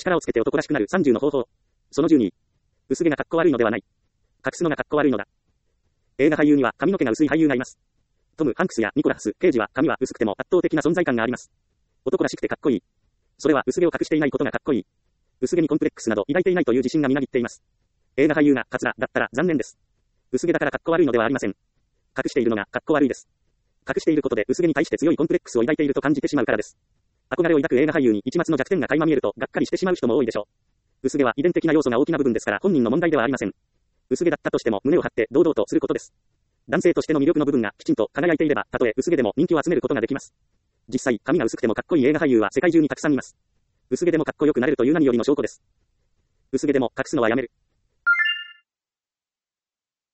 力をつけて男らしくなる30の方法。その12。薄毛がかっこ悪いのではない。隠すのがかっこ悪いのだ。映画俳優には髪の毛が薄い俳優がいます。トム・ハンクスやニコラス・ケイジは髪は薄くても圧倒的な存在感があります。男らしくてかっこいい。それは薄毛を隠していないことがかっこいい。薄毛にコンプレックスなど抱いていないという自信がみなぎっています。映画俳優がカツラだったら残念です。薄毛だからかっこ悪いのではありません。隠しているのがかっこ悪いです。隠していることで薄毛に対して強いコンプレックスを抱いていると感じてしまうからです。憧れを抱く映画俳優に一抹の弱点が垣間見えるとがっかりしてしまう人も多いでしょう。薄毛は遺伝的な要素が大きな部分ですから本人の問題ではありません。薄毛だったとしても胸を張って堂々とすることです。男性としての魅力の部分がきちんと輝いていれば、たとえ薄毛でも人気を集めることができます。実際、髪が薄くてもかっこいい映画俳優は世界中にたくさんいます。薄毛でもかっこよくなれるという何よりの証拠です。薄毛でも隠すのはやめる。